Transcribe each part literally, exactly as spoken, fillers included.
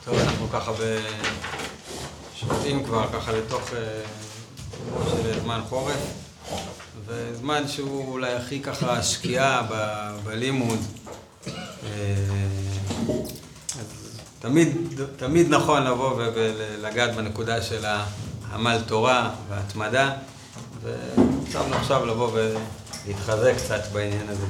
טוב, אנחנו ככה שותים כבר ככה לתוך של זמן חורף, וזמן שהוא אולי הכי ככה שקיעה בלימוד. תמיד, תמיד נכון לבוא ולגעת בנקודה של העמל תורה וההתמדה, וצריך עכשיו לבוא ולהתחזק קצת בעניין הזה.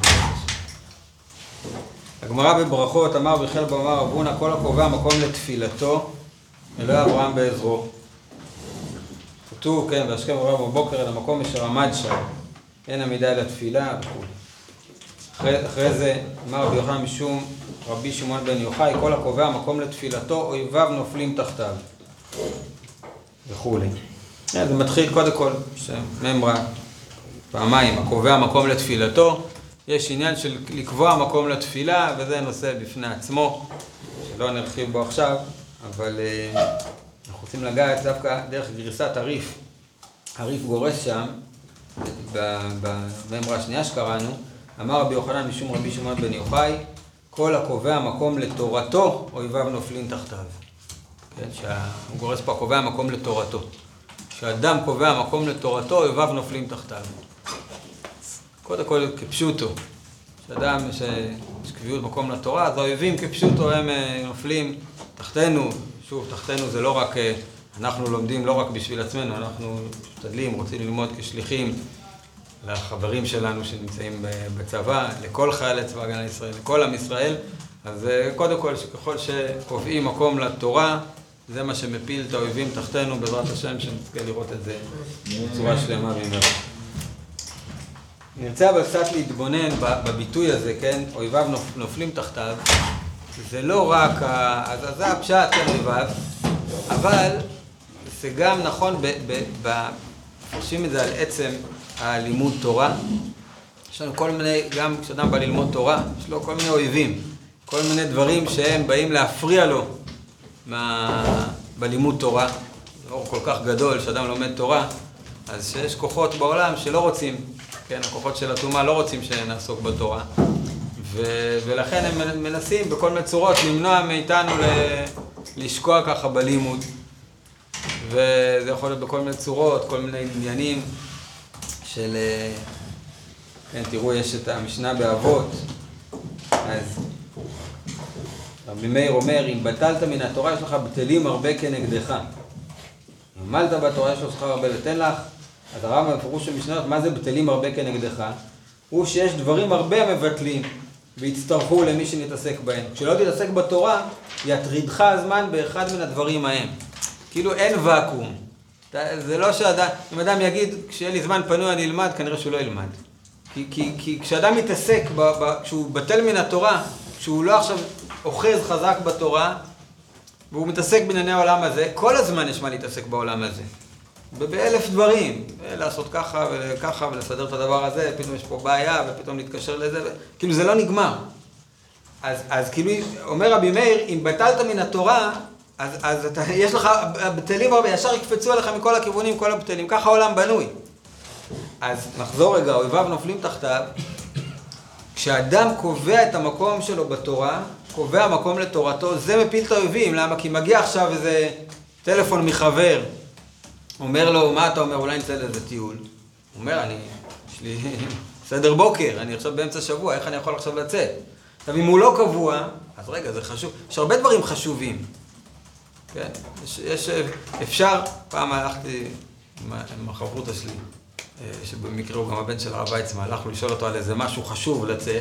הגמרא בברכות אמר ביחל באמר אבונה, כל הקובע מקום לתפילתו, אלוהי אברהם בעזרו. כתוב, כן, והשכם אברהם בבוקר אל המקום אשר עמד שם, אין עמידה אל התפילה וכו'. אחרי, אחרי זה אמר רבי יוחנן משום רבי שמעון בן יוחאי, כל הקובע מקום לתפילתו, אויביו נופלים תחתיו וכו'. זה מתחיל קודם כל, שממרה פעמיים, הקובע מקום לתפילתו. יש עניין של לקבוע מקום לתפילה, וזה נושא בפני עצמו, שלא נרחיב בו עכשיו, אבל uh, אנחנו רוצים לגעת דווקא דרך גריסת הריף. הריף גורס שם, במאמרה השנייה שקראנו, אמר רבי יוחנן משום רבי שמעון בן יוחאי, כל הקובע מקום לתורתו, אויביו נופלים תחתיו. כן, שהוא גורס פה הקובע מקום לתורתו. כשאדם קובע מקום לתורתו, אויביו נופלים תחתיו. קודם כל כפשוטו, שאדם יש קביעות מקום לתורה, אז האויבים כפשוטו הם נופלים תחתנו. שוב, תחתנו זה לא רק, אנחנו לומדים לא רק בשביל עצמנו, אנחנו משתדלים, רוצים ללמוד כשליחים לחברים שלנו שנמצאים בצבא, לכל חיילי צבא הגנה לישראל, לכל עם ישראל. אז קודם כל, שככל שקובעים מקום לתורה, זה מה שמפיל את האויבים תחתנו, בעזרת השם, שנזכה לראות את זה בצורה שלמה במהרה. נרצה אבל קצת להתבונן בביטוי הזה, כן? אויביו נופלים תחתיו. זה לא רק, אז זה הפשט, כן, אויביו, אבל זה גם נכון, מפרשים את זה על עצם הלימוד תורה. יש לנו כל מיני, גם כשאדם בא ללמוד תורה, יש לו כל מיני אויבים, כל מיני דברים שהם באים להפריע לו מה, בלימוד תורה. זה אור כל כך גדול שאדם לומד תורה, אז שיש כוחות בעולם שלא רוצים, כן, הכוחות של הטומאה לא רוצים שנעסוק בתורה, ו- ולכן הם מנסים בכל מיני צורות למנוע מאיתנו ל- לשקוע ככה בלימוד, וזה יכול להיות בכל מיני צורות, כל מיני עניינים של, כן, תראו, יש את המשנה באבות, אז רבי מאיר אומר, אם בטלת מן התורה יש לך בטלים הרבה כנגדך, אם עמלת בתורה יש לך שכר הרבה לתן לך. אז הרב מפרוש במשנה, מה זה בטלים הרבה כנגדך? הוא שיש דברים הרבה מבטלים והצטרכו למי שנתעסק בהם. כשלא תתעסק בתורה, יטרידך הזמן באחד מן הדברים ההם. כאילו אין ואקום. זה לא שאדם, אם אדם יגיד, כשיהיה לי זמן פנוי אני אלמד, כנראה שהוא לא ילמד. כי, כי, כי כשאדם מתעסק, ב, ב, כשהוא בטל מן התורה, כשהוא לא עכשיו אוחז חזק בתורה, והוא מתעסק בענייני העולם הזה, כל הזמן יש מה להתעסק בעולם הזה. באלף דברים, לעשות ככה וככה ולסדר את הדבר הזה, פתאום יש פה בעיה ופתאום להתקשר לזה, ו... כאילו זה לא נגמר. אז, אז כאילו אומר רבי מאיר, אם בטלת מן התורה, אז, אז אתה, יש לך בטלים הרבה, ישר יקפצו עליך מכל הכיוונים, כל הבטלים, ככה העולם בנוי. אז נחזור רגע, אויביו נופלים תחתיו, כשאדם קובע את המקום שלו בתורה, קובע מקום לתורתו, זה מפיל את האויבים. למה? כי מגיע עכשיו איזה טלפון מחבר, אומר לו, מה אתה אומר? אולי נצא לאיזה טיול. הוא אומר, אני, יש לי סדר בוקר, אני עכשיו באמצע שבוע, איך אני יכול עכשיו לצאת? עכשיו, אם הוא לא קבוע, אז רגע, זה חשוב. יש הרבה דברים חשובים. כן? יש, יש, אפשר, פעם הלכתי עם, עם החברותה שלי, שבמקרה הוא גם הבן של הרב ויצמן, הלכנו לשאול אותו על איזה משהו חשוב לצאת.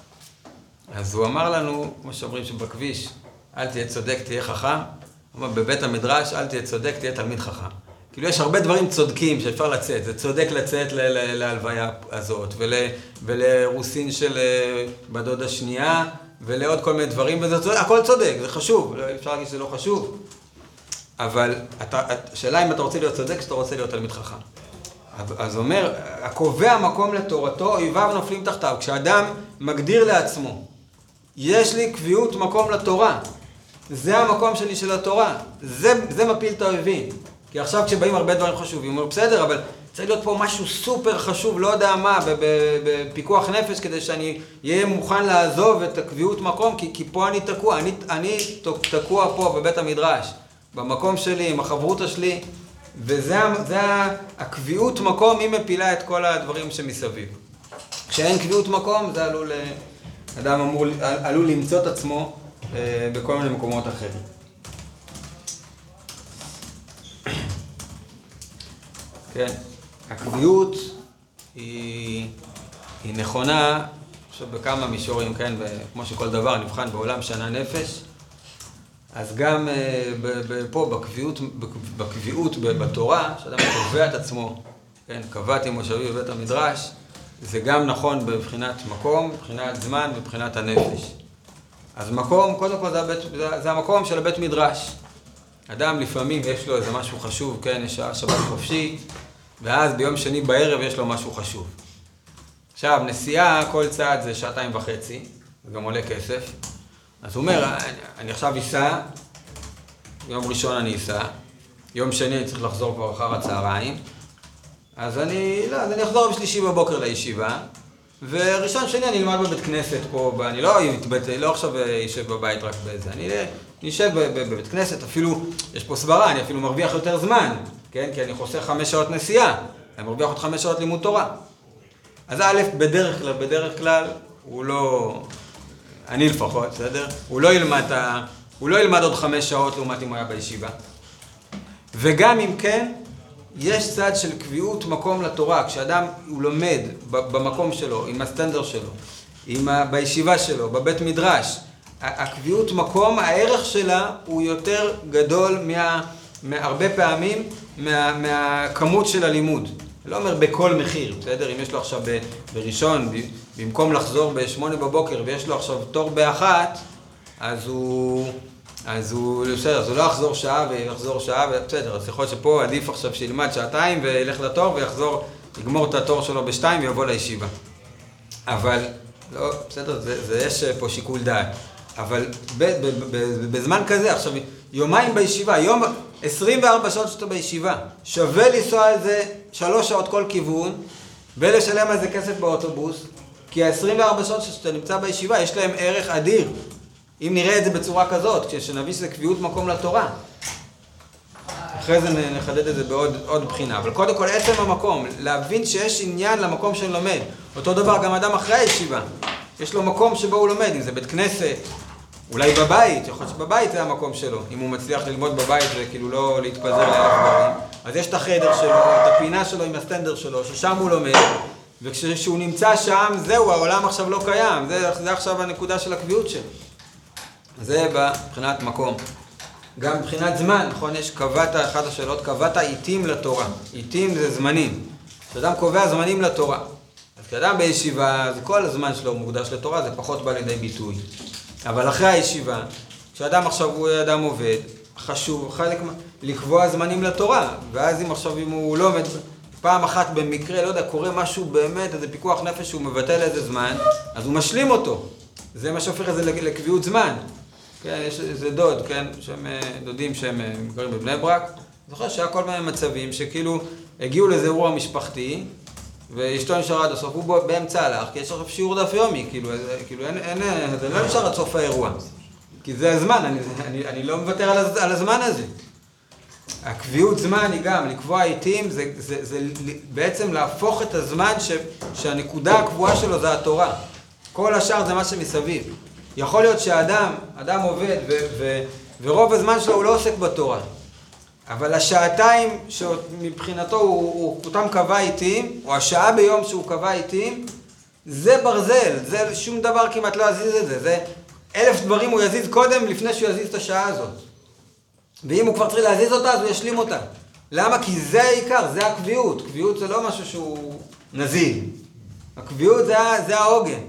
אז הוא אמר לנו, כמו שאומרים שבכביש, אל תהיה צודק, תהיה חכם. הוא אומר, בבית המדרש, אל תהיה צודק, תהיה תלמיד חכם. כאילו יש הרבה דברים צודקים שאפשר לצאת, זה צודק לצאת להלוויה הזאת, ול, ולרוסין של בדוד השנייה, ולעוד כל מיני דברים, וזה צודק, הכל צודק, זה חשוב, לא אפשר להגיד שזה לא חשוב. אבל השאלה אם אתה רוצה להיות צודק, שאתה רוצה להיות תלמיד חכם. אז אומר, הקובע מקום לתורתו, אויביו נופלים תחתיו. כשאדם מגדיר לעצמו, יש לי קביעות מקום לתורה, זה המקום שלי של התורה, זה, זה מפיל את האויבים. כי עכשיו כשבאים הרבה דברים חשובים, הוא אומר, בסדר, אבל צריך להיות פה משהו סופר חשוב, לא יודע מה, בפיקוח נפש, כדי שאני אהיה מוכן לעזוב את הקביעות מקום, כי, כי פה אני תקוע, אני, אני תקוע פה בבית המדרש, במקום שלי, עם החברותה שלי, וזה זה הקביעות מקום, היא מפילה את כל הדברים שמסביב. כשאין קביעות מקום, זה עלול, אדם אמור, עלול למצוא את עצמו בכל מיני מקומות אחרים. כן, הקביעות היא, היא נכונה, עכשיו בכמה מישורים, כן, כמו שכל דבר נבחן בעולם שנה נפש, אז גם ב, ב, פה בקביעות, בקביעות בתורה, שאדם קובע את עצמו, כן, קבעתי מושבי בבית המדרש, זה גם נכון בבחינת מקום, בבחינת זמן, בבחינת הנפש. אז מקום, קודם כל זה, הבית, זה, זה המקום של הבית מדרש. אדם לפעמים יש לו איזה משהו חשוב, כן, יש שבת חופשי, ואז ביום שני בערב יש לו משהו חשוב. עכשיו, נסיעה, כל צעד זה שעתיים וחצי, זה גם עולה כסף. אז הוא אומר, אני, אני עכשיו אסע, יום ראשון אני אסע, יום שני אני צריך לחזור כבר אחר הצהריים, אז אני, לא, אז אני אחזור בשלישי בבוקר לישיבה, וראשון שני אני אלמד בבית כנסת פה, אני לא, לא עכשיו יושב בבית רק בזה, אני נשב בבית כנסת, אפילו, יש פה סברה, אני אפילו מרוויח יותר זמן, כן? כי אני חוסך חמש שעות נסיעה, אני מרוויח עוד חמש שעות לימוד תורה. אז א', בדרך כלל, בדרך כלל, הוא לא, אני לפחות, בסדר? הוא לא ילמד, הוא לא ילמד עוד חמש שעות לעומת אם הוא היה בישיבה. וגם אם כן, יש צד של קביעות מקום לתורה, כשאדם הוא לומד במקום שלו, עם הסטנדר שלו, עם ה... בישיבה שלו, בבית מדרש, הקביעות מקום, הערך שלה הוא יותר גדול מה... מהרבה פעמים מה... מהכמות של הלימוד. לא אומר בכל מחיר, בסדר? אם יש לו עכשיו ב... בראשון, ב... במקום לחזור בשמונה בבוקר ויש לו עכשיו תור באחת, אז הוא... אז הוא, בסדר, אז הוא לא יחזור שעה ויחזור שעה, בסדר, אז יכול להיות שפה עדיף עכשיו שילמד שעתיים וילך לתור ויחזור, יגמור את התור שלו בשתיים ויבוא לישיבה. אבל, לא, בסדר, זה, זה יש פה שיקול דעת. אבל ב, ב, ב, ב, בזמן כזה, עכשיו, יומיים בישיבה, יום, עשרים וארבע שעות שאתה בישיבה, שווה לנסוע על זה שלוש שעות כל כיוון, ולשלם על זה כסף באוטובוס, כי ה-עשרים וארבע שעות שאתה נמצא בישיבה, יש להם ערך אדיר. אם נראה את זה בצורה כזאת, כשנביא שזה קביעות מקום לתורה. אחרי זה נחדד את זה בעוד עוד בחינה. אבל קודם כל, עצם המקום, להבין שיש עניין למקום שאני לומד. אותו דבר, גם אדם אחרי הישיבה. יש לו מקום שבו הוא לומד, אם זה בית כנסת, אולי בבית, יכול להיות שבבית זה המקום שלו. אם הוא מצליח ללמוד בבית וכאילו לא להתפזר לאלף דברים. אז יש את החדר שלו, את הפינה שלו עם הסטנדר שלו, ששם הוא לומד. וכשהוא נמצא שם, זהו, העולם עכשיו לא קיים. זה, זה עכשיו הנקודה של הקביעות שלו. זה מבחינת מקום. גם מבחינת זמן, נכון, יש קבעת, אחת השאלות, קבעת עיתים לתורה. עיתים זה זמנים. כשאדם קובע זמנים לתורה. אז כשאדם בישיבה, אז כל הזמן שלו מוקדש לתורה, זה פחות בא לידי ביטוי. אבל אחרי הישיבה, כשאדם עכשיו הוא אדם עובד, חשוב, חלק לקבוע זמנים לתורה. ואז אם עכשיו אם הוא לא עומד, פעם אחת במקרה, לא יודע, קורה משהו באמת, איזה פיקוח נפש שהוא מבטל איזה זמן, אז הוא משלים אותו. זה מה שהופך את זה לקביעות זמן. כן, יש איזה דוד, כן, שהם דודים שהם גרים בבני ברק. זוכר שהיה כל מיני מצבים שכאילו הגיעו לאיזה אירוע משפחתי, ואשתו נשארה עד הסוף, הוא באמצע הלך, כי יש עכשיו שיעור דף יומי, כאילו, כאילו אין, אין, זה לא נשאר עד סוף האירוע. כי זה הזמן, אני, אני, אני לא מוותר על, על הזמן הזה. הקביעות זמן היא גם, לקבוע עיתים, זה, זה, זה, זה בעצם להפוך את הזמן ש, שהנקודה הקבועה שלו זה התורה. כל השאר זה מה שמסביב. יכול להיות שהאדם, אדם עובד ו, ו, ורוב הזמן שלו הוא לא עוסק בתורה. אבל השעתיים שמבחינתו הוא, הוא אותם קבע עיתים, או השעה ביום שהוא קבע עיתים, זה ברזל, זה שום דבר כמעט לא יזיז את זה. זה אלף דברים הוא יזיז קודם לפני שהוא יזיז את השעה הזאת. ואם הוא כבר צריך להזיז אותה, אז הוא ישלים אותה. למה? כי זה העיקר, זה הקביעות. קביעות זה לא משהו שהוא נזיל. הקביעות זה, זה העוגן.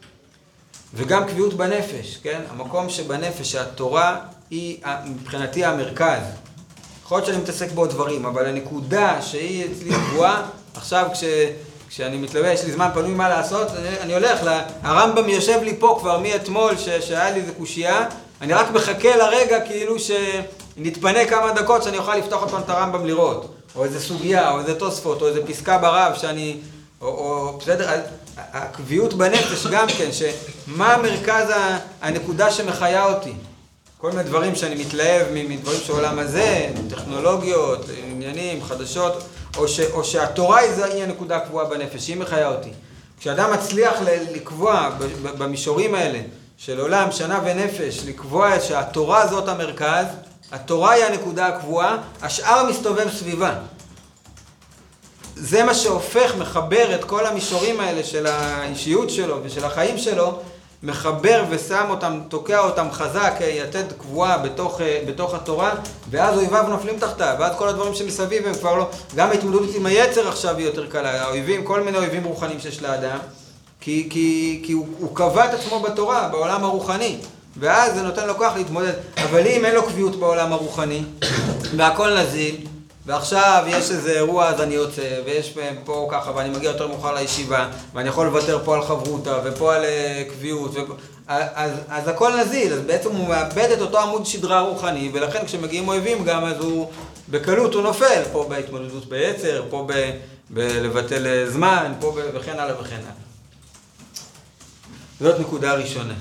וגם קביעות בנפש, כן? המקום שבנפש, שהתורה היא מבחינתי המרכז. יכול להיות שאני מתעסק בו דברים, אבל הנקודה שהיא אצלי קבועה, עכשיו כש, כשאני מתלווה, יש לי זמן פנוי מה לעשות, אני, אני הולך, הרמב"ם יושב לי פה כבר מאתמול, ש, שהיה לי איזה קושייה, אני רק מחכה לרגע כאילו שנתפנה כמה דקות שאני אוכל לפתוח אותו את הרמב"ם לראות. או איזה סוגיה, או איזה תוספות, או איזה פסקה ברב שאני, או, או בסדר, הקביעות בנפש גם כן, שמה המרכז, הנקודה שמחיה אותי. כל מיני דברים שאני מתלהב מדברים שעולם הזה, טכנולוגיות, עניינים, חדשות, או, ש, או שהתורה היא הנקודה הקבועה בנפש, שהיא מחיה אותי. כשאדם מצליח לקבוע במישורים האלה של עולם, שנה ונפש, לקבוע שהתורה זאת המרכז, התורה היא הנקודה הקבועה, השאר מסתובב סביבה. זה מה שהופך, מחבר את כל המישורים האלה של האישיות שלו ושל החיים שלו, מחבר ושם אותם, תוקע אותם חזק, יתד קבועה בתוך, בתוך התורה, ואז אויביו נופלים תחתיו, ואז כל הדברים שמסביב הם כבר לא, גם ההתמודדות עם היצר עכשיו היא יותר קלה, האויבים, כל מיני אויבים רוחניים שיש לאדם, כי, כי, כי הוא, הוא קבע את עצמו בתורה, בעולם הרוחני, ואז זה נותן לו כוח להתמודד. אבל אם אין לו קביעות בעולם הרוחני, והכל נזיל, ועכשיו יש איזה אירוע אז אני יוצא, ויש פה ככה, ואני מגיע יותר מאוחר לישיבה, ואני יכול לוותר פה על חברותה, ופה על קביעות, ופה... אז, אז הכל נזיל, אז בעצם הוא מאבד את אותו עמוד שדרה רוחני, ולכן כשמגיעים אויבים גם, אז הוא בקלות הוא נופל, פה בהתמודדות ביצר, פה ב, בלבטל זמן, פה ב, וכן הלאה וכן הלאה. זאת נקודה ראשונה.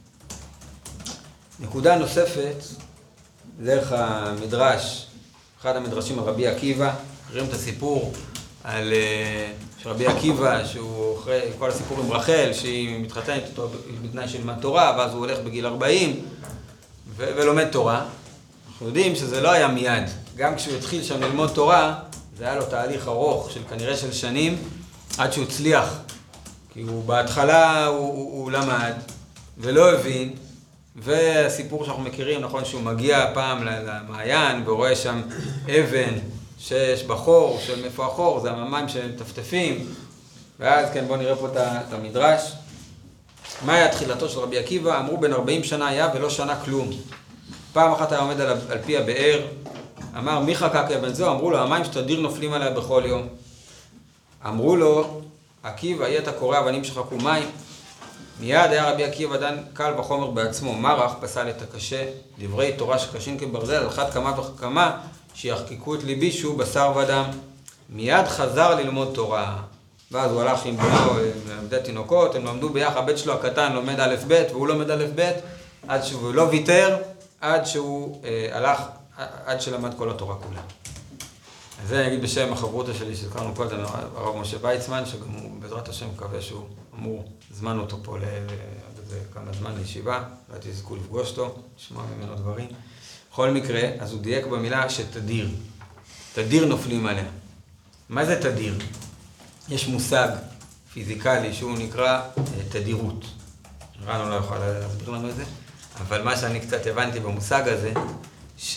נקודה נוספת, דרך המדרש, אחד המדרשים הרבי עקיבא, מכירים את הסיפור על רבי עקיבא, שהוא אחרי כל הסיפור עם רחל, שהיא מתחתנת איתו בתנאי של ללמוד תורה, ואז הוא הולך בגיל ארבעים ו- ולומד תורה. אנחנו יודעים שזה לא היה מיד. גם כשהוא התחיל שם ללמוד תורה, זה היה לו תהליך ארוך של כנראה של שנים, עד שהוא הצליח. כי הוא בהתחלה הוא, הוא, הוא למד ולא הבין, והסיפור שאנחנו מכירים, נכון שהוא מגיע פעם למעיין ורואה שם אבן שיש בחור, של מאיפה החור, זה המים שמטפטפים, ואז כן בואו נראה פה את המדרש. מה היה תחילתו של רבי עקיבא? אמרו בן ארבעים שנה היה ולא שנה כלום. פעם אחת היה עומד על, על פי הבאר, אמר מי חקק אבן זו? אמרו לו המים שתדיר נופלים עליה בכל יום. אמרו לו עקיבא, יהיה אתה קורא אבנים שחקו מים. מיד היה רבי עקיבא דן קל וחומר בעצמו, מרח פסל את הקשה, דברי תורה שקשים כברזל, על אחת כמה וכמה שיחקקו את ליבי שהוא בשר ודם. מיד חזר ללמוד תורה, ואז הוא הלך עם בנו, למדי תינוקות, הם למדו ביחד, הבית שלו הקטן לומד א' ב' והוא לומד א' ב', עד שהוא לא ויתר, עד שהוא אה, הלך, עד שלמד כל התורה כולה. אז זה אני אגיד בשם החברותא שלי שהזכרנו קודם, הרב משה ויצמן, שגם הוא בעזרת השם מקווה שהוא אמור זמן אותו פה לכמה זמן לישיבה, לא תזכו לפגוש אותו, לשמוע ממנו דברים. בכל מקרה, אז הוא דייק במילה שתדיר, תדיר נופלים עליה. מה זה תדיר? יש מושג פיזיקלי שהוא נקרא תדירות. רנו לא יכול להסביר לנו את זה, אבל מה שאני קצת הבנתי במושג הזה, ש...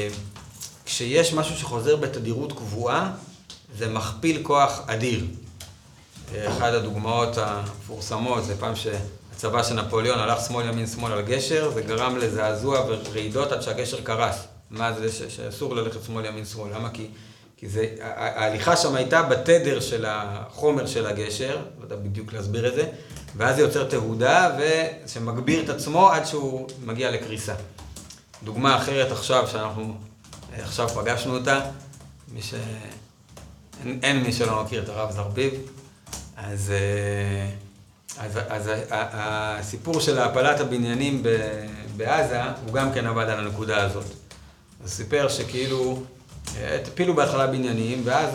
כשיש משהו שחוזר בתדירות קבועה, זה מכפיל כוח אדיר. אחד הדוגמאות המפורסמות, זה פעם שהצבא של נפוליאון הלך שמאל ימין שמאל על גשר, זה גרם לזעזוע ורעידות עד שהגשר קרס. מה זה שאסור ללכת שמאל ימין שמאל? למה? כי, כי זה, ההליכה שם הייתה בתדר של החומר של הגשר, לא יודע בדיוק להסביר את זה, ואז זה יוצר תהודה ושמגביר את עצמו עד שהוא מגיע לקריסה. דוגמה אחרת עכשיו שאנחנו... עכשיו פגשנו אותה, מי ש... אין, אין מי שלא מכיר את הרב זרביב, אז, אז, אז הסיפור של הפלת הבניינים בעזה, הוא גם כן עבד על הנקודה הזאת. הוא סיפר שכאילו, הפילו בהתחלה בניינים, ואז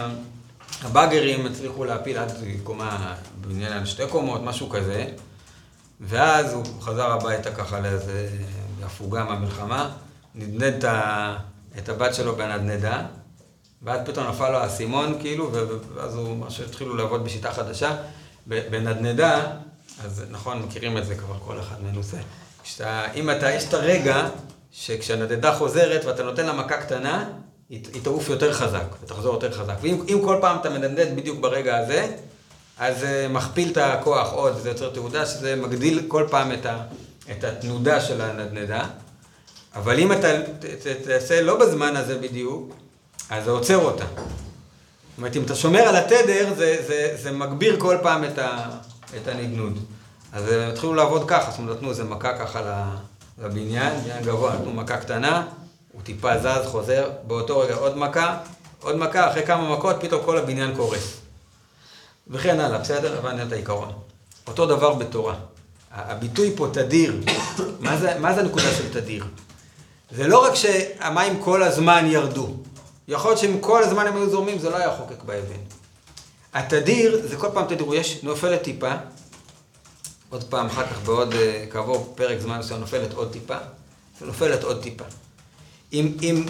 הבאגרים הצליחו להפיל עד קומה, בניין על שתי קומות, משהו כזה, ואז הוא חזר הביתה ככה לאיזה הפוגה מהמלחמה, נדנד את ה... את הבת שלו בנדנדה, ואז פתאום נפל לו האסימון, כאילו, ואז הוא ממש התחילו לעבוד בשיטה חדשה. בנדנדה, אז נכון, מכירים את זה כבר, כל אחד מנוסה. כשאתה, אם אתה, יש את הרגע שכשהנדנדה חוזרת ואתה נותן לה מכה קטנה, היא, היא תעוף יותר חזק, ותחזור יותר חזק. ואם כל פעם אתה מנדנד בדיוק ברגע הזה, אז זה מכפיל את הכוח עוד, זה יוצר תעודה, שזה מגדיל כל פעם את, ה, את התנודה של הנדנדה. אבל אם אתה תעשה לא בזמן הזה בדיוק, אז זה עוצר אותה. זאת אומרת, אם אתה שומר על התדר, זה, זה, זה מגביר כל פעם את, ה, את הנדנוד. אז הם התחילו לעבוד ככה, זאת אומרת, נתנו איזה מכה ככה לבניין, בניין גבוה, נתנו מכה קטנה, הוא טיפה זז, חוזר, באותו רגע עוד מכה, עוד מכה, אחרי כמה מכות, פתאום כל הבניין קורס. וכן הלאה, בסדר? הבנתי את העיקרון. אותו דבר בתורה. הביטוי פה תדיר, מה זה, מה זה הנקודה של תדיר? זה לא רק שהמים כל הזמן ירדו. יכול להיות שאם כל הזמן הם היו זורמים, זה לא היה חוקק באבן. התדיר, זה כל פעם תדירו, יש נופלת טיפה, עוד פעם, אחר כך בעוד, כעבור פרק זמן מסוים, נופלת עוד טיפה, ונופלת עוד טיפה. אם, אם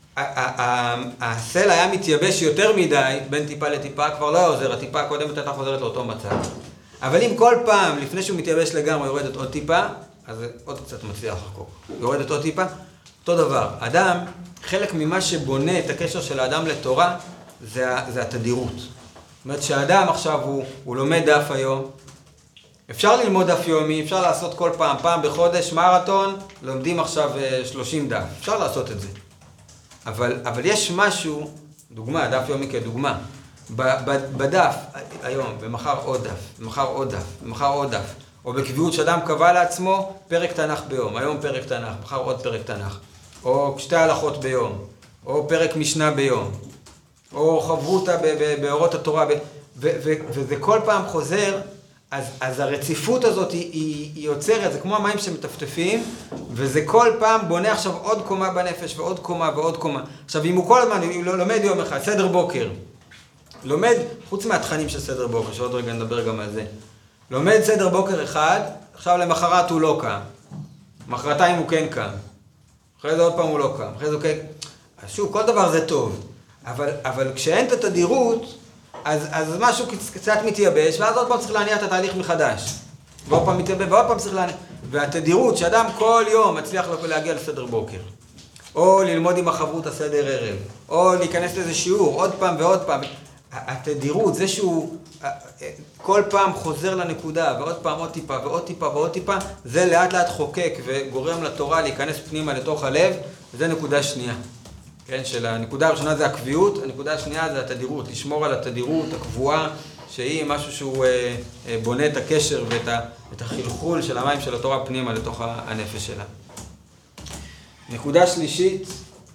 הסלע היה מתייבש יותר מדי, בין טיפה לטיפה, כבר לא היה עוזר, הטיפה הקודמת הייתה חוזרת לאותו מצב. אבל אם כל פעם, לפני שהוא מתייבש לגמרי, יורדת עוד טיפה, אז עוד קצת מצליח לחקוק. יורדת עוד טיפה, אותו דבר. אדם, חלק ממה שבונה את הקשר של האדם לתורה, זה, זה התדירות. זאת אומרת שהאדם עכשיו הוא, הוא לומד דף היום, אפשר ללמוד דף יומי, אפשר לעשות כל פעם, פעם בחודש, מרתון, לומדים עכשיו שלושים דף. אפשר לעשות את זה. אבל, אבל יש משהו, דוגמה, דף יומי כדוגמה, בדף היום, ומחר עוד דף, ומחר עוד דף, ומחר עוד דף, או בקביעות שאדם קבע לעצמו פרק תנ"ך ביום, היום פרק תנ"ך, מחר עוד פרק תנ"ך, או שתי הלכות ביום, או פרק משנה ביום, או חברותה באורות התורה, ו- ו- ו- וזה כל פעם חוזר, אז, אז הרציפות הזאת היא, היא, היא יוצרת, זה כמו המים שמטפטפים, וזה כל פעם בונה עכשיו עוד קומה בנפש, ועוד קומה ועוד קומה. עכשיו, אם הוא כל הזמן, הוא לומד יום אחד, סדר בוקר, לומד, חוץ מהתכנים של סדר בוקר, שעוד רגע נדבר גם על זה, לומד סדר בוקר אחד, עכשיו למחרת הוא לא קם, מחרתיים הוא כן קם, אחרי זה עוד פעם הוא לא קם, אחרי זה הוא כן, אז שוב, כל דבר זה טוב, אבל, אבל כשאין את התדירות, אז, אז משהו קצת מתייבש, ואז עוד פעם צריך להניע את התהליך מחדש. ועוד פעם מתייבש, ועוד פעם צריך להניע. והתדירות, שאדם כל יום מצליח להגיע לסדר בוקר, או ללמוד עם החברות הסדר ערב, או להיכנס לאיזה שיעור, עוד פעם ועוד פעם. התדירות, זה שהוא כל פעם חוזר לנקודה, ועוד פעם עוד טיפה, ועוד טיפה, ועוד טיפה, זה לאט לאט חוקק וגורם לתורה להיכנס פנימה לתוך הלב, וזה נקודה שנייה. כן, של הנקודה הראשונה זה הקביעות, הנקודה השנייה זה התדירות, לשמור על התדירות הקבועה, שהיא משהו שהוא אה, אה, בונה את הקשר ואת ה, את החלחול של המים של התורה פנימה לתוך הנפש שלה. נקודה שלישית,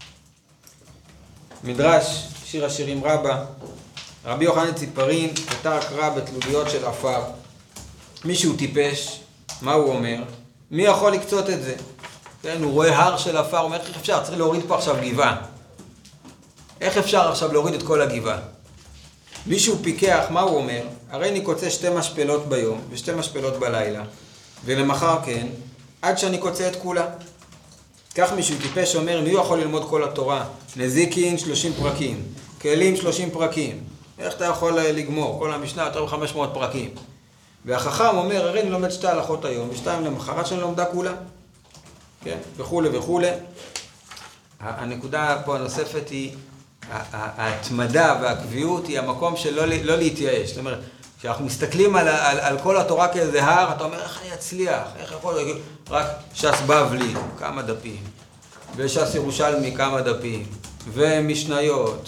מדרש, שיר השירים רבה, רבי יוחנן ציפרין, כתר קרא בתלוליות של עפר. מישהו טיפש, מה הוא אומר? מי יכול לקצות את זה? כן, הוא רואה הר של עפר, הוא אומר, איך אפשר? צריך להוריד פה עכשיו גבעה. איך אפשר עכשיו להוריד את כל הגבעה? מישהו פיקח, מה הוא אומר? הרי אני קוצה שתי משפלות ביום ושתי משפלות בלילה, ולמחר כן, עד שאני קוצה את כולה. כך מישהו טיפש אומר, מי יכול ללמוד כל התורה? נזיקין שלושים פרקים, כלים שלושים פרקים. איך אתה יכול לגמור? כל המשנה יותר מ-חמש מאות פרקים. והחכם אומר, הרי אני לומד שתי הלכות היום, ושתיים למחרת שאני לומדה כולה. כן, וכו' וכו'. הנקודה פה הנוספת היא, ההתמדה והקביעות היא המקום של לא, לא להתייאש. זאת אומרת, כשאנחנו מסתכלים על, על, על כל התורה כאיזה הר, אתה אומר, איך אני אצליח? איך יכול להגיד? רק ש"ס בבלי, כמה דפים, וש"ס ירושלמי, כמה דפים, ומשניות,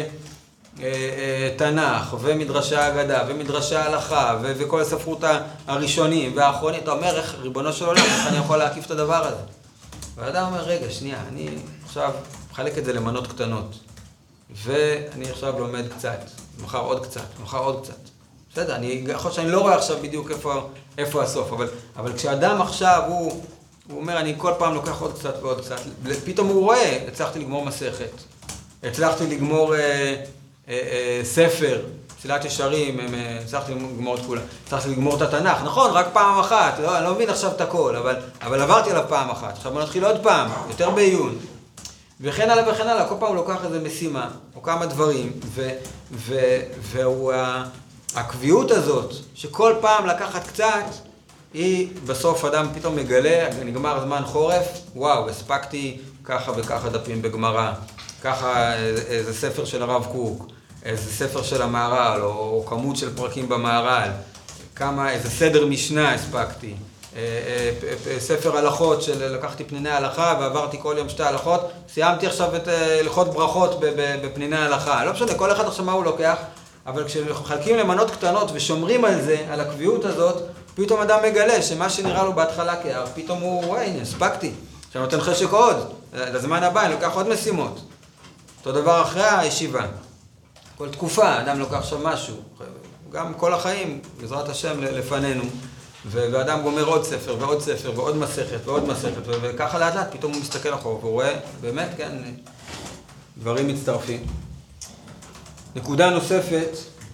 ותנ"ך, ומדרשי האגדה, ומדרשי ההלכה, ו- וכל הספרות הראשונים והאחרונים. אתה אומר, איך, ריבונו של עולם, איך אני יכול להקיף את הדבר הזה? והאדם אומר, רגע, שנייה, אני עכשיו מחלק את זה למנות קטנות, ואני עכשיו לומד קצת, מחר עוד קצת, מחר עוד קצת. בסדר, אני יכול שאני לא רואה עכשיו בדיוק איפה, איפה הסוף, אבל, אבל כשאדם עכשיו הוא, הוא אומר, אני כל פעם לוקח עוד קצת ועוד קצת, פתאום הוא רואה, הצלחתי לגמור מסכת, הצלחתי לגמור אה, אה, אה, ספר, מסילת ישרים, אה, הצלחתי לגמור את כולה, הצלחתי לגמור את התנ"ך, נכון, רק פעם אחת, לא, אני לא מבין עכשיו את הכל, אבל, אבל עברתי עליו פעם אחת, עכשיו בוא נתחיל עוד פעם, יותר בעיון. וכן הלאה וכן הלאה, כל פעם הוא לוקח איזו משימה, או כמה דברים, ו, ו, והוא, הקביעות הזאת, שכל פעם לקחת קצת, היא בסוף אדם פתאום מגלה, נגמר זמן חורף, וואו, הספקתי ככה וככה דפים בגמרא, ככה איזה ספר של הרב קוק, איזה ספר של המהר"ל, או, או כמות של פרקים במהר"ל, כמה, איזה סדר משנה הספקתי. ספר הלכות של לקחתי פניני הלכה ועברתי כל יום שתי הלכות, סיימתי עכשיו את הלכות ברכות בפניני הלכה. לא משנה, כל אחד עכשיו מה הוא לוקח, אבל כשמחלקים למנות קטנות ושומרים על זה, על הקביעות הזאת, פתאום אדם מגלה שמה שנראה לו בהתחלה כהר, פתאום הוא, וואי, הנה, הספקתי. עכשיו נותן חשק עוד, לזמן הבא, אני לוקח עוד משימות. אותו דבר אחרי הישיבה. כל תקופה, אדם לוקח עכשיו משהו. גם כל החיים, בעזרת השם, לפנינו. ואדם גומר עוד ספר ועוד ספר ועוד מסכת ועוד מסכת, וככה לאט לאט פתאום הוא מסתכל אחורה, והוא רואה, באמת, כן, דברים מצטרפים. נקודה נוספת,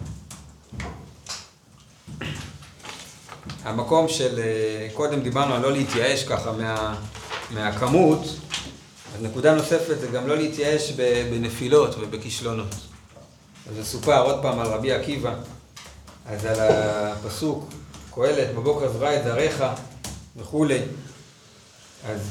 המקום של, קודם דיברנו על לא להתייאש ככה מה, מהכמות, אז נקודה נוספת זה גם לא להתייאש בנפילות ובכישלונות. אז זה סופר עוד פעם על רבי עקיבא, אז על הפסוק, קהלת, בבוקר זרע את זרעך וכולי. אז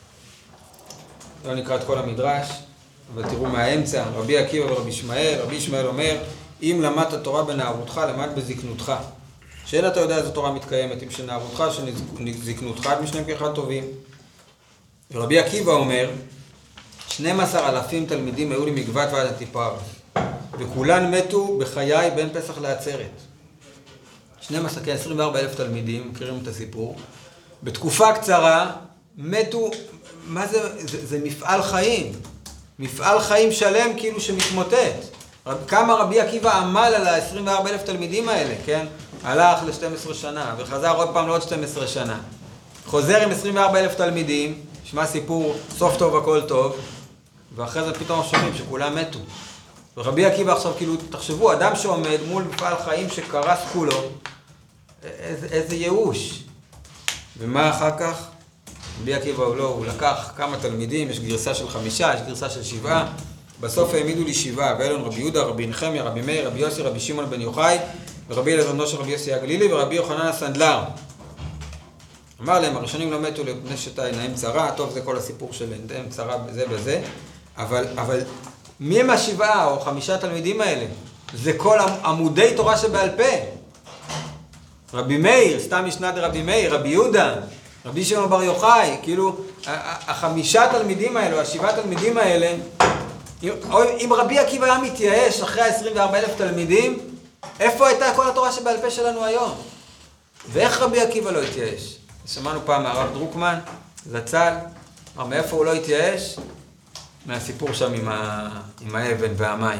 לא נקרא את כל המדרש, אבל תראו מהאמצע, רבי עקיבא ורבי ישמעאל. רבי ישמעאל אומר, אם למדת תורה בנערותך, למד בזקנותך. שאין אתה יודע איזו תורה מתקיימת, אם שנערותך, שזקנותך, עד משניהם כאחד טובים. ורבי עקיבא אומר, שנים עשר אלפים תלמידים היו לי מגבת ועד הטיפר, וכולן מתו בחיי בין פסח לעצרת. שנים עשר, עשרים וארבעה אלף תלמידים, מכירים את הסיפור. בתקופה קצרה מתו, מה זה? זה, זה מפעל חיים. מפעל חיים שלם כאילו שמתמוטט. רב, כמה רבי עקיבא עמל על ה-עשרים וארבעה אלף תלמידים האלה, כן? הלך ל-שתים עשרה שנה, וחזר עוד פעם לעוד שתים עשרה שנה. חוזר עם עשרים וארבעה אלף תלמידים, שמע סיפור, סוף טוב הכל טוב, ואחרי זה פתאום שומעים שכולם מתו. ורבי עקיבא עכשיו כאילו, תחשבו, אדם שעומד מול מפעל חיים שקרס כולו, איזה, איזה ייאוש. ומה אחר כך? רבי עקיבא הוא לא, הוא לקח כמה תלמידים, יש גרסה של חמישה, יש גרסה של שבעה, בסוף העמידו לי שבעה, ואלון רבי יהודה, רבי נחמיה, רבי מאיר, רבי יוסי, רבי שמעון בן יוחאי, ורבי אלעזר בנו של רבי יוסי הגלילי, ורבי יוחנן הסנדלר. אמר להם, הראשונים לא מתו לפני שתה עיניים צרה, טוב, זה כל הסיפור של עיניים צרה בזה בזה, אבל, אבל מי הם השבעה או חמישה תלמידים האלה? זה כל עמודי תורה שבעל פה. רבי מאיר, סתם משנה דרבי מאיר, רבי יהודה, רבי שמעון בר יוחאי, כאילו, החמישה תלמידים האלו, השבעה תלמידים האלה, אם, אם רבי עקיבא היה מתייאש אחרי ה-עשרים וארבעה אלף תלמידים, איפה הייתה כל התורה שבעל פה שלנו היום? ואיך רבי עקיבא לא התייאש? שמענו פעם מהרב דרוקמן, זצ"ל, אמר, מאיפה הוא לא התייאש? מהסיפור שם עם, ה... עם האבן והמים.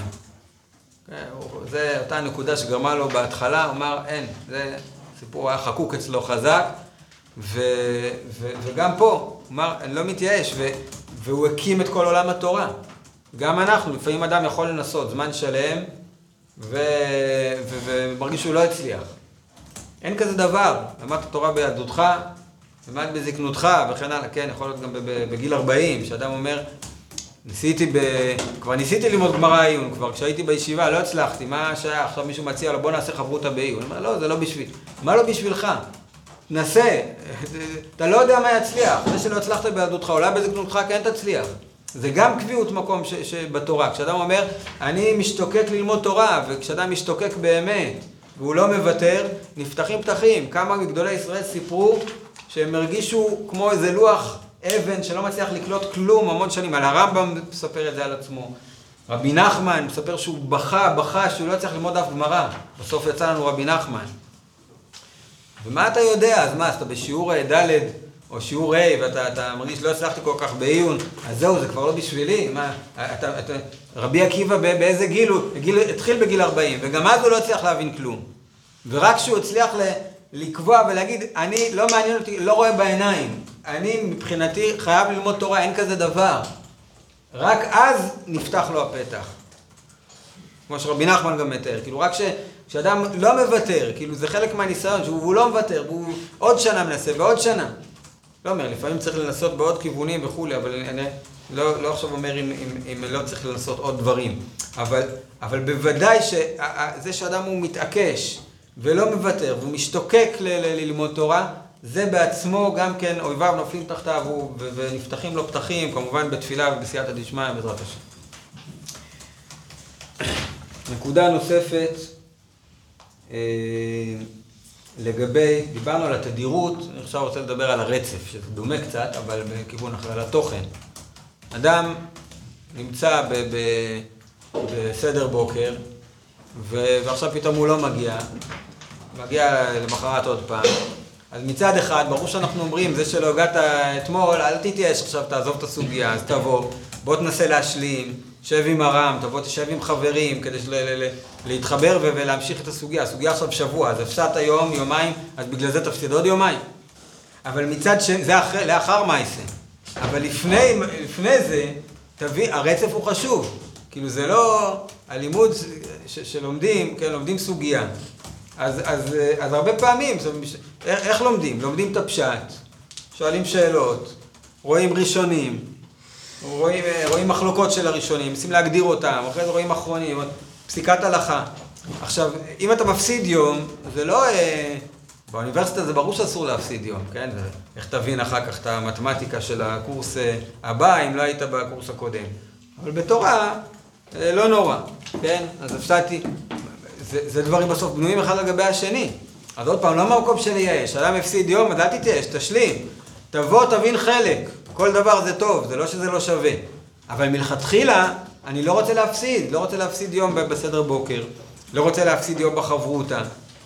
זה אותה נקודה שגרמה לו בהתחלה, הוא אמר, אין, זה סיפור היה חקוק אצלו חזק, ו... ו... וגם פה, הוא אמר, אני לא מתייאש, ו... והוא הקים את כל עולם התורה. גם אנחנו, לפעמים אדם יכול לנסות זמן שלם, ו... ו... ומרגיש שהוא לא הצליח. אין כזה דבר, למדת תורה בילדותך, למדת בזקנותך וכן הלאה, כן, יכול להיות גם בגיל ארבעים, שאדם אומר, ניסיתי ב... כבר ניסיתי ללמוד גמרא עיון, כבר כשהייתי בישיבה לא הצלחתי, מה שהיה, עכשיו מישהו מציע לו, בוא נעשה חברותא בעיון. אני אומר, לא, זה לא בשביל. מה לא בשבילך? נסה, אתה לא יודע מה יצליח, זה שלא הצלחת בילדותך, אולי בזקנותך כן תצליח. זה גם קביעות מקום ש... שבתורה, כשאדם אומר, אני משתוקק ללמוד תורה, וכשאדם משתוקק באמת, והוא לא מוותר, נפתחים פתחים. כמה מגדולי ישראל סיפרו שהם הרגישו כמו איזה לוח אבן שלא מצליח לקלוט כלום המון שנים. על הרמב"ם מספר את זה על עצמו. רבי נחמן מספר שהוא בכה, בכה, שהוא לא צריך ללמוד אף גמרא. בסוף יצא לנו רבי נחמן. ומה אתה יודע? אז מה, אז אתה בשיעור ד' או שיעור ה' ואתה אתה מרגיש לא הצלחתי כל כך בעיון, אז זהו, זה כבר לא בשבילי. מה, אתה, אתה, רבי עקיבא באיזה גיל הוא? גיל, התחיל בגיל ארבעים, וגם אז הוא לא הצליח להבין כלום. ורק כשהוא הצליח ל, לקבוע ולהגיד, אני לא מעניין אותי, לא רואה בעיניים. אני מבחינתי חייב ללמוד תורה, אין כזה דבר. רק אז נפתח לו הפתח. כמו שרבי נחמן גם מתאר, כאילו רק ש, כשאדם לא מוותר, כאילו זה חלק מהניסיון, שהוא לא מוותר, והוא עוד שנה מנסה ועוד שנה. לא אומר, לפעמים צריך לנסות בעוד כיוונים וכולי, אבל אני לא, לא עכשיו אומר אם, אם, אם לא צריך לנסות עוד דברים. אבל, אבל בוודאי שזה שאדם הוא מתעקש ולא מוותר, והוא משתוקק ל- ל- ללמוד תורה, זה בעצמו גם כן אויביו נופלים תחתיו ו- ונפתחים לו פתחים, כמובן בתפילה ובסייעתא דשמיא בעזרת השם. נקודה נוספת, אה, לגבי, דיברנו על התדירות, אני עכשיו רוצה לדבר על הרצף, שזה דומה קצת, אבל בכיוון אחר, על התוכן. אדם נמצא ב- ב- בסדר בוקר, ו- ועכשיו פתאום הוא לא מגיע, מגיע למחרת עוד פעם. אז מצד אחד, ברור שאנחנו אומרים, זה שלא הגעת אתמול, אל תתייאש עכשיו, תעזוב את הסוגיה, אז תבוא, בוא תנסה להשלים, שב עם הרם, תבוא תשב עם חברים, כדי ל- ל- ל- להתחבר ו- ולהמשיך את הסוגיה. הסוגיה עכשיו שבוע, אז הפסדת יום, יומיים, אז בגלל זה תפסיד עוד יומיים. אבל מצד שני, זה אחרי, לאחר מעשה. אבל לפני, לפני זה, תביא, הרצף הוא חשוב. כאילו זה לא הלימוד ש- שלומדים, כן, לומדים סוגיה. אז, אז, אז הרבה פעמים, איך, איך לומדים? לומדים את הפשט, שואלים שאלות, רואים ראשונים, רואים, רואים מחלוקות של הראשונים, מנסים להגדיר אותם, אחרי זה רואים אחרונים, פסיקת הלכה. עכשיו, אם אתה מפסיד יום, זה לא... באוניברסיטה זה ברור שאסור להפסיד יום, כן? איך תבין אחר כך את המתמטיקה של הקורס הבא, אם לא היית בקורס הקודם. אבל בתורה, לא נורא, כן? אז הפסדתי. זה, זה דברים בסוף בנויים אחד לגבי השני. אז עוד פעם, לא מהמקום של יש. אדם הפסיד יום, אז אל תתייאש, תשלים. תבוא, תבין חלק. כל דבר זה טוב, זה לא שזה לא שווה. אבל מלכתחילה, אני לא רוצה להפסיד. לא רוצה להפסיד יום בסדר בוקר. לא רוצה להפסיד יום בחברותה.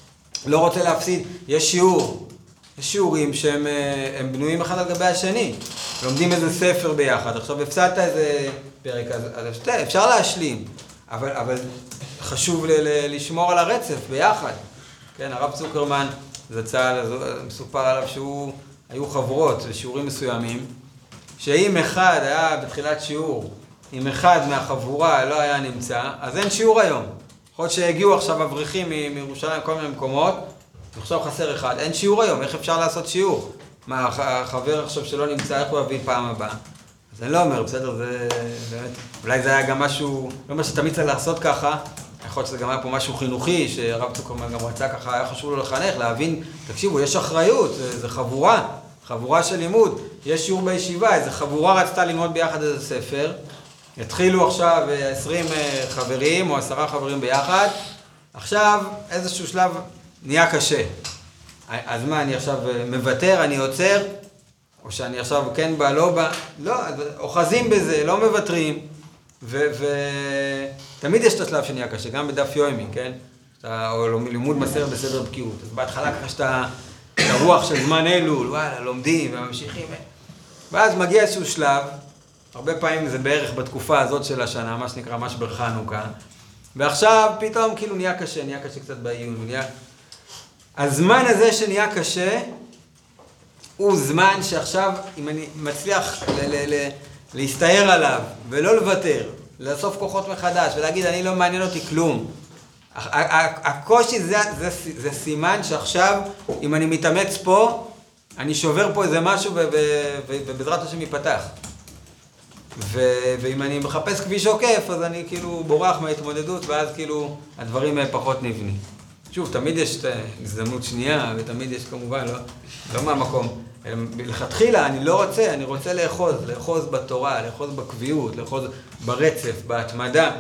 לא רוצה להפסיד. יש שיעור. יש שיעורים שהם הם בנויים אחד על גבי השני. לומדים איזה ספר ביחד. עכשיו הפסדת איזה פרק, אז, אז אפשר להשלים. אבל, אבל חשוב ל- ל- לשמור על הרצף ביחד. כן, הרב צוקרמן, זה צהל, מסופר עליו שהוא, היו חברות לשיעורים מסוימים, שאם אחד היה בתחילת שיעור, אם אחד מהחבורה לא היה נמצא, אז אין שיעור היום. יכול להיות שהגיעו עכשיו אברכים מ- מירושלים, כל מיני מקומות, ועכשיו חסר אחד, אין שיעור היום, איך אפשר לעשות שיעור? מה, החבר עכשיו שלא נמצא, איך הוא יביא פעם הבאה? אז אני לא אומר, בסדר, זה באמת, אולי זה היה גם משהו, לא מה שתמיד צריך לעשות ככה, יכול להיות שזה גם היה פה משהו חינוכי, שהרב צוקרמן גם רצה ככה, היה חשוב לו לחנך, להבין, תקשיבו, יש אחריות, זה, זה חבורה, חבורה של לימוד, יש שיעור בישיבה, איזו חבורה רצתה ללמוד ביחד איזה ספר, התחילו עכשיו עשרים חברים או עשרה חברים ביחד, עכשיו איזשהו שלב נהיה קשה. אז מה, אני עכשיו מוותר, אני עוצר, או שאני עכשיו כן בא, לא בא, לא, אוחזים בזה, לא מוותרים, ותמיד יש את השלב שנהיה קשה, גם בדף יומי, כן? או לימוד מסר בסדר בקיאות, אז בהתחלה ככה שאתה, את הרוח של זמן אלול, וואלה, לומדים וממשיכים, ואז מגיע איזשהו שלב, הרבה פעמים זה בערך בתקופה הזאת של השנה, מה שנקרא משבר חנוכה, ועכשיו פתאום כאילו נהיה קשה, נהיה קשה קצת בעיון, נהיה... הזמן הזה שנהיה קשה, הוא זמן שעכשיו, אם אני מצליח ל- ל- ל- להסתער עליו ולא לוותר, לאסוף כוחות מחדש ולהגיד, אני לא מעניין אותי כלום. הקושי זה, זה, זה סימן שעכשיו, אם אני מתאמץ פה, אני שובר פה איזה משהו ו- ו- ו- ובעזרת השם ייפתח. ו- ואם אני מחפש כביש עוקף, אז אני כאילו בורח מההתמודדות, ואז כאילו הדברים פחות נבנים. שוב, תמיד יש הזדמנות שנייה, ותמיד יש כמובן, לא, לא מהמקום. לכתחילה, אני לא רוצה, אני רוצה לאחוז, לאחוז בתורה, לאחוז בקביעות, לאחוז ברצף, בהתמדה.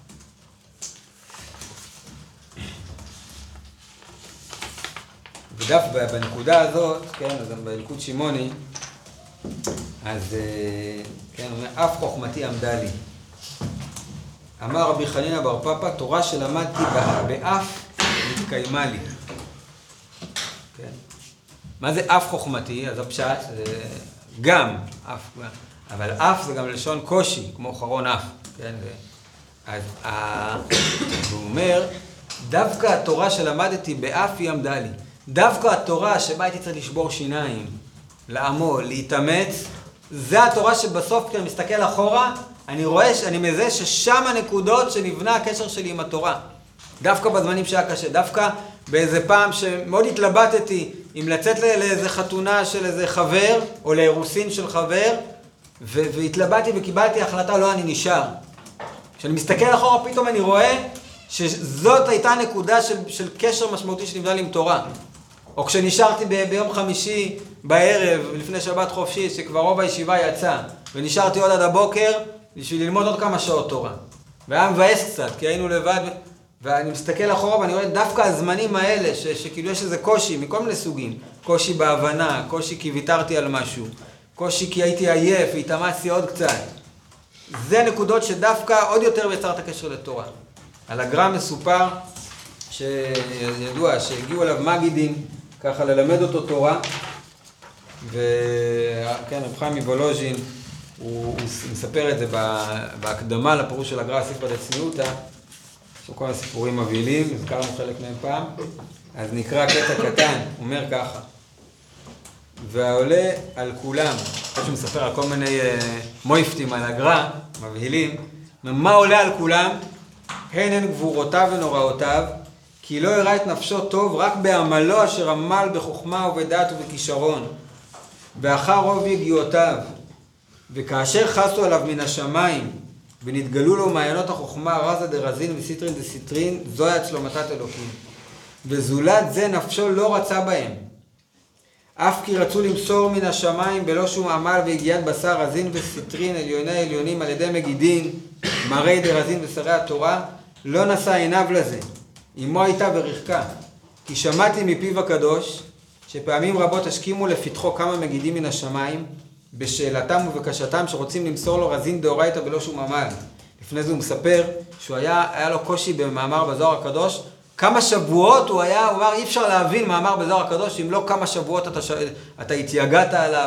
ודף בנקודה הזאת, כן, אז בליקוד שמעוני, אז, כן, הוא אומר, אף חוכמתי עמדה לי. אמר רבי חנינא בר פפא, תורה שלמדתי באף התקיימה לי. כן. מה זה אף חוכמתי? אז הפשט זה גם, אף, אבל אף זה גם לשון קושי, כמו חרון אף. כן. אז הוא אומר, דווקא התורה שלמדתי באף היא עמדה לי. דווקא התורה שבה הייתי צריך לשבור שיניים, לעמול, להתאמץ, זה התורה שבסוף כשאני מסתכל אחורה, אני רואה, אני מזהה ששם הנקודות שנבנה הקשר שלי עם התורה. דווקא בזמנים שהיה קשה, דווקא באיזה פעם שמאוד התלבטתי אם לצאת לאיזה חתונה של איזה חבר, או לאירוסין של חבר, ו- והתלבטתי וקיבלתי החלטה, לא, אני נשאר. כשאני מסתכל אחורה, פתאום אני רואה שזאת הייתה נקודה של, של קשר משמעותי שנבנה לי עם תורה. או כשנשארתי ב- ביום חמישי בערב, לפני שבת חופשית, שכבר רוב הישיבה יצא, ונשארתי עוד עד הבוקר, בשביל ללמוד עוד כמה שעות תורה. והיה מבאס קצת, כי היינו לבד, ואני מסתכל אחורה ואני רואה דווקא הזמנים האלה, ש- שכאילו יש איזה קושי מכל מיני סוגים. קושי בהבנה, קושי כי ויתרתי על משהו, קושי כי הייתי עייף והתאמצתי עוד קצת. זה נקודות שדווקא עוד יותר יצר את הקשר לתורה. על הגר"א מסופר שידוע שהגיעו אליו מגידים ככה ללמד אותו תורה, וכן, רב חיים מוולוז'ין הוא, הוא מספר את זה בהקדמה לפירוש של הגר"א ספרא דצניעותא, יש לו כל מיני סיפורים מבהילים, הזכרנו חלק מהם פעם, אז נקרא קטע קטן, הוא אומר ככה, והעולה על כולם, כמו שהוא מספר על כל מיני uh, מויפטים על הגר"א, מבהילים, מה עולה על כולם? הן הן גבורותיו ונוראותיו, כי לא הראה את נפשו טוב רק בעמלו אשר עמל בחוכמה ובדעת ובכישרון, ואחר רוב יגיעותיו, וכאשר חסו עליו מן השמיים, ונתגלו לו מעיינות החוכמה רזה דרזין וסיטרין דסיטרין, זוהי אצלו מתת אלוקים. וזולת זה נפשו לא רצה בהם. אף כי רצו למסור מן השמיים בלא שום עמל והגיעת בשר רזין וסיטרין עליוני עליונים על ידי מגידין, מראי דרזין ושרי התורה, לא נשא עיניו לזה. אמו הייתה ורחקה. כי שמעתי מפיו הקדוש, שפעמים רבות השכימו לפתחו כמה מגידים מן השמיים, בשאלתם ובקשתם שרוצים למסור לו רזין דאורייתא בלא שום עמל. לפני זה הוא מספר שהוא היה, היה לו קושי במאמר בזוהר הקדוש, כמה שבועות הוא היה, הוא אמר אי אפשר להבין מאמר בזוהר הקדוש, אם לא כמה שבועות אתה, אתה התייגעת עליו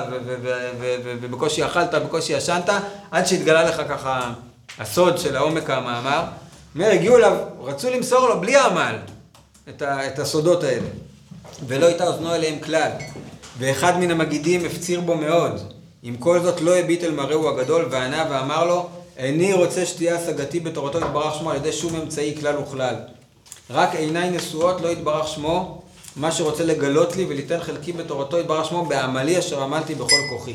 ובקושי אכלת, בקושי ישנת, עד שהתגלה לך ככה הסוד של העומק המאמר. אומר, הגיעו אליו, רצו למסור לו בלי עמל את, ה, את הסודות האלה, ולא הייתה אוזנו אליהם כלל. ואחד מן המגידים הפציר בו מאוד. עם כל זאת לא הביט אל מראהו הגדול, וענה ואמר לו, איני רוצה שתהיה השגתי בתורתו יתברך שמו על ידי שום אמצעי כלל וכלל. רק עיניי נשואות לא יתברך שמו, מה שרוצה לגלות לי וליתן חלקי בתורתו יתברך שמו בעמלי אשר עמלתי בכל כוחי.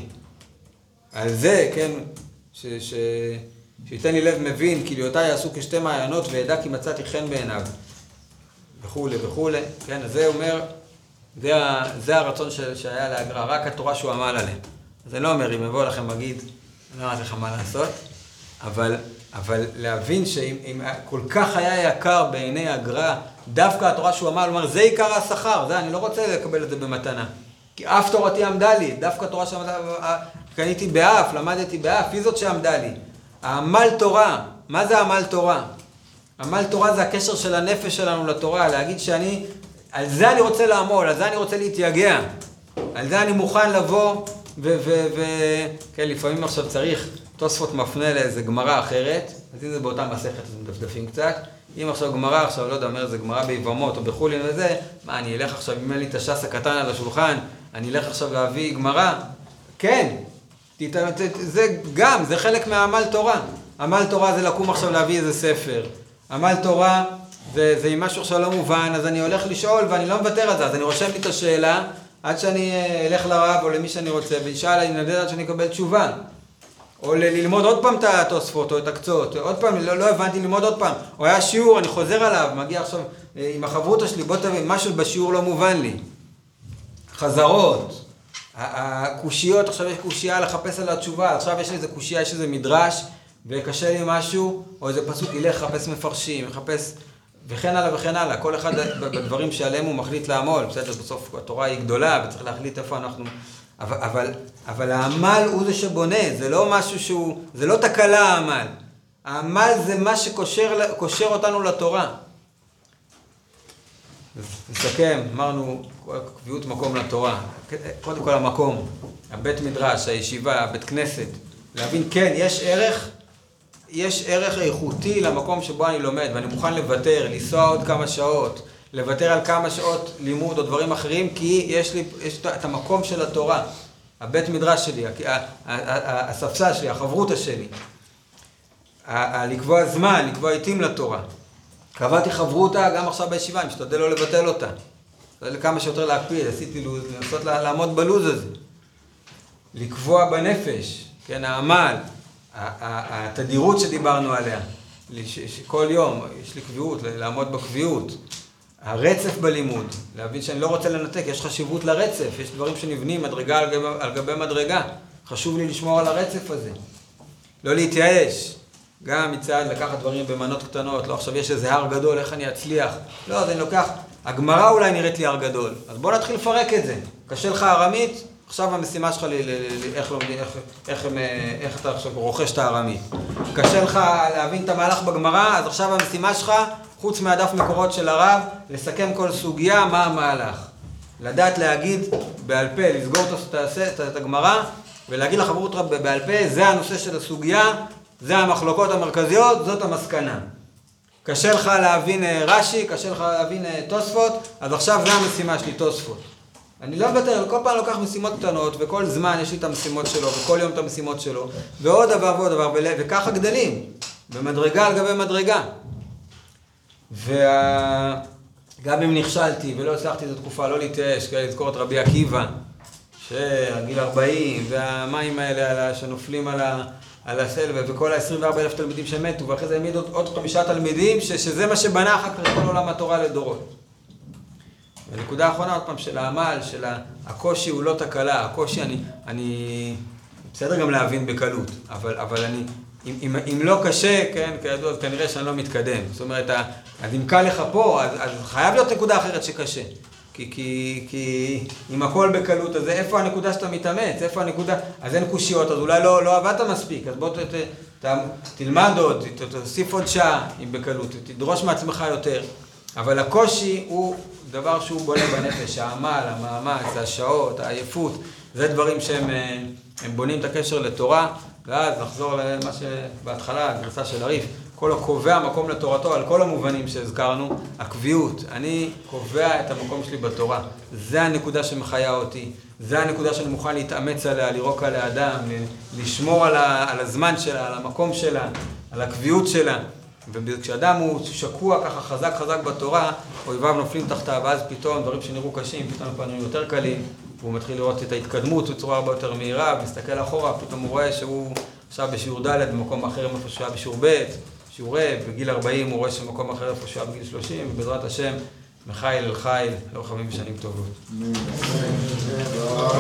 על זה, כן, ש, ש, שיתן לי לב מבין, כי ליותיי יעשו כשתי מעיינות וידע כי מצאתי חן בעיניו. וכו' וכו', כן, אז זה אומר, זה, זה הרצון ש, שהיה להגר"א, רק התורה שהוא עמל עליהם. זה לא אומר, אם יבוא לכם מגיד, אני לא יודעת לך מה לעשות, אבל, אבל להבין שאם אם כל כך היה יקר בעיני הגר"א, דווקא התורה שהוא עמל, הוא אומר, זה עיקר השכר, זה, אני לא רוצה לקבל את זה במתנה. כי אף תורתי עמדה לי, דווקא תורה שעמדה, קניתי באף, למדתי באף, היא זאת שעמדה לי. העמל תורה, מה זה עמל תורה? עמל תורה זה הקשר של הנפש שלנו לתורה, להגיד שאני, על זה אני רוצה לעמול, על זה אני רוצה להתייגע, על זה אני מוכן לבוא, ו... ו... ו... כן, לפעמים עכשיו צריך, תוספות מפנה לאיזה גמרא אחרת, אז אם זה באותה מסכת, אז מדפדפים קצת. אם עכשיו גמרא, עכשיו לא יודע, אומר, זה גמרא ביבמות או בחולין וזה, מה, אני אלך עכשיו, אם אין לי את הש"ס הקטן על השולחן, אני אלך עכשיו להביא גמרא? כן, תת... זה גם, זה חלק מהעמל תורה. עמל תורה זה לקום עכשיו להביא איזה ספר. עמל תורה זה, זה אם משהו עכשיו לא מובן, אז אני הולך לשאול ואני לא מוותר על זה, אז אני רושם לי את השאלה, עד שאני אלך לרב או למי שאני רוצה, וישאל, אני נדע עד שאני אקבל תשובה. או ללמוד עוד פעם את התוספות או את הקצות, עוד פעם, לא, לא הבנתי ללמוד עוד פעם. או היה שיעור, אני חוזר עליו, מגיע עכשיו עם החברותא שלי, בוא תבין, משהו בשיעור לא מובן לי. חזרות, הקושיות, עכשיו יש קושייה לחפש על התשובה, עכשיו יש לי איזה קושייה, יש איזה מדרש, וקשה לי משהו, או איזה פסוק, ילך לחפש מפרשים, לחפש, וכן הלאה וכן הלאה. כל אחד בדברים שעליהם הוא מחליט לעמול, בסדר, בסוף התורה היא גדולה, וצריך להחליט איפה אנחנו... אבל, אבל, אבל העמל הוא זה שבונה, זה לא משהו שהוא, זה לא תקלה העמל. העמל זה מה שקושר קושר אותנו לתורה. נסכם, אמרנו, קביעות מקום לתורה. קודם כל המקום, הבית מדרש, הישיבה, הבית כנסת. להבין, כן, יש ערך, יש ערך איכותי למקום שבו אני לומד, ואני מוכן לוותר, לנסוע עוד כמה שעות, לוותר על כמה שעות לימוד או דברים אחרים, כי יש לי יש את המקום של התורה, הבית מדרש שלי, הספסל שלי, החברותא שלי. לקבוע זמן, לקבוע עיתים לתורה. קבעתי חברותא גם עכשיו בישיבה, אני משתדל לא לבטל אותה. משתדל כמה שיותר להקפיד, עשיתי לוז, לנסות לעמוד בלוז הזה. לקבוע בנפש, כן, העמל, התדירות שדיברנו עליה, כל יום יש לי קביעות, לעמוד בקביעות. הרצף בלימוד, להבין שאני לא רוצה לנתק, יש חשיבות לרצף, יש דברים שנבנים מדרגה על גבי, על גבי מדרגה, חשוב לי לשמור על הרצף הזה. לא להתייאש, גם מצד לקחת דברים במנות קטנות, לא עכשיו יש איזה הר גדול, איך אני אצליח? לא, אז אני לוקח, הגמרא אולי נראית לי הר גדול, אז בוא נתחיל לפרק את זה. קשה לך ארמית, עכשיו המשימה שלך, ל- ל- ל- איך, לומדים, איך, איך, איך, איך אתה עכשיו רוכש את הארמית. קשה לך להבין את המהלך בגמרא, אז עכשיו המשימה שלך, חוץ מהדף מקורות של הרב, לסכם כל סוגיה, מה המהלך. לדעת להגיד בעל פה, לסגור את הגמרא, ולהגיד לחברות בעל פה, זה הנושא של הסוגיה, זה המחלוקות המרכזיות, זאת המסקנה. קשה לך להבין רש"י, קשה לך להבין תוספות, אז עכשיו זה המשימה שלי, תוספות. אני לא מוותר, כל פעם לוקח משימות קטנות, וכל זמן יש לי את המשימות שלו, וכל יום את המשימות שלו, ועוד דבר ועוד דבר, וככה גדלים, במדרגה על גבי מדרגה. וגם אם נכשלתי ולא הצלחתי את התקופה, לא להתייאש, כדי לזכור את רבי עקיבא, שהגיל ארבעים, והמים האלה שנופלים על ה... על הסלווה, וכל ה-עשרים וארבעה אלף תלמידים שמתו, ואחרי זה העמיד עוד, עוד חמישה תלמידים, ש, שזה מה שבנה אחר כך כל עולם התורה לדורות. ונקודה האחרונה, עוד פעם, של העמל, של הקושי הוא לא תקלה, הקושי אני, אני, בסדר גם להבין בקלות, אבל, אבל אני, אם, אם, אם לא קשה, כן, כידוע, אז כנראה שאני לא מתקדם. זאת אומרת, אז אם קל לך פה, אז, אז חייב להיות נקודה אחרת שקשה. כי, כי, כי אם הכל בקלות, אז איפה הנקודה שאתה מתאמץ? איפה הנקודה? אז אין קושיות, אז אולי לא, לא עבדת מספיק, אז בוא ת, ת, ת, תלמד עוד, ת, תוסיף עוד שעה אם בקלות, תדרוש מעצמך יותר. אבל הקושי הוא דבר שהוא בונה בנפש, העמל, המאמץ, השעות, העייפות, זה דברים שהם הם בונים את הקשר לתורה, ואז נחזור למה שבהתחלה, הגרסה של הריף, כל הקובע מקום לתורתו, על כל המובנים שהזכרנו, הקביעות, אני קובע את המקום שלי בתורה, זה הנקודה שמחיה אותי, זה הנקודה שאני מוכן להתאמץ עליה, לירוק עליה אדם, לשמור על, ה, על הזמן שלה, על המקום שלה, על הקביעות שלה, וכשאדם הוא שקוע ככה חזק חזק בתורה, אויביו נופלים תחתיו, ואז פתאום דברים שנראו קשים, פתאום פנים יותר קלים, והוא מתחיל לראות את ההתקדמות בצורה הרבה יותר מהירה, ומסתכל אחורה, פתאום הוא רואה שהוא עכשיו בשיעור ד' במקום אחר איפה שהוא היה בשיעור ב', שיעור ר', בגיל ארבעים הוא רואה שבמקום אחר איפה שהוא היה בגיל שלושים, ובעזרת השם, מחיל אל חיל, לא חווים בשנים טובות.